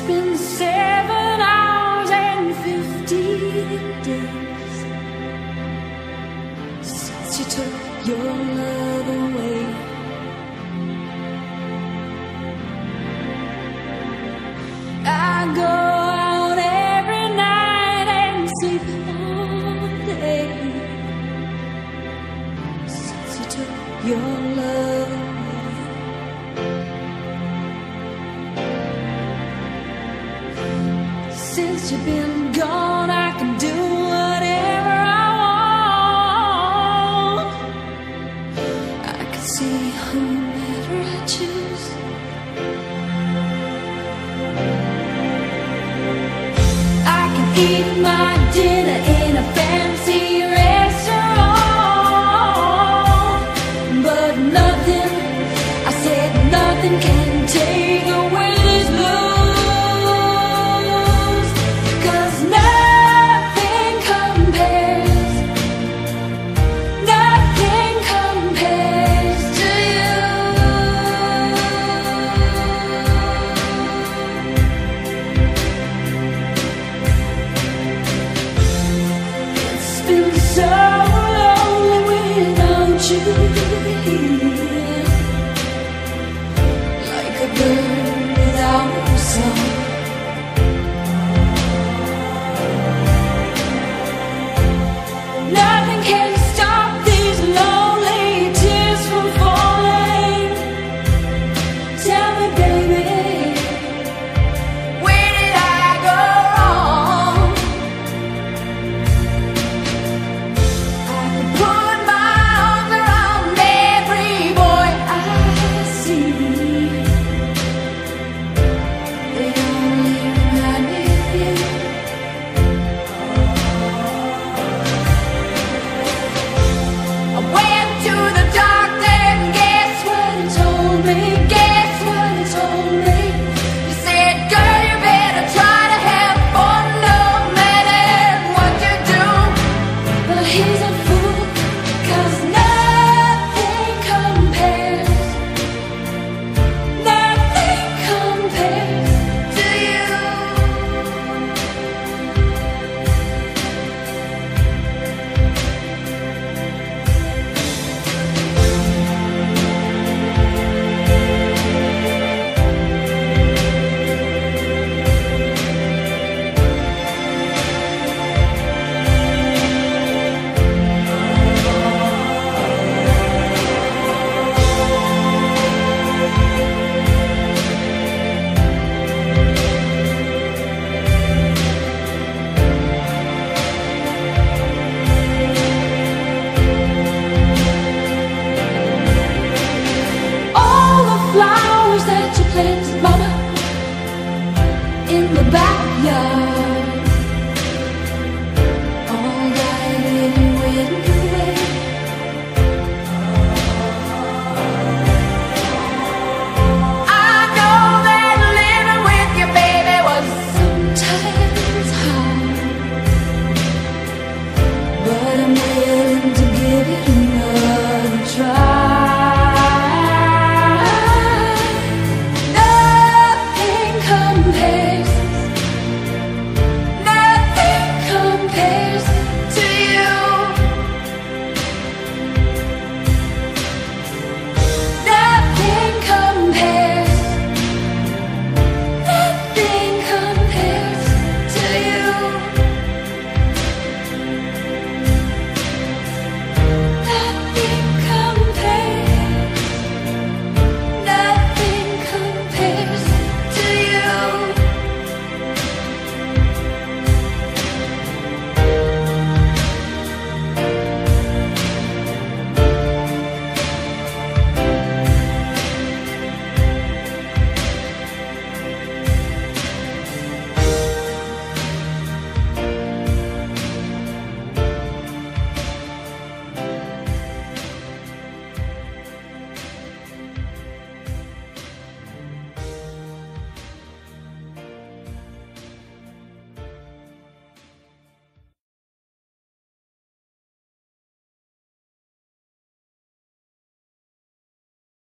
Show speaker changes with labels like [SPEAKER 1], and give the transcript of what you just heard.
[SPEAKER 1] been 7 hours and 50 days since you took your love away. I go out every night and sleep all day since you took your love away. Since you've been gone, I can do whatever I want. I can see whomever I choose. I can eat my dinner in a fancy restaurant, but nothing, I said nothing can take away these blues. 'Cause nothing compares to you. It's been so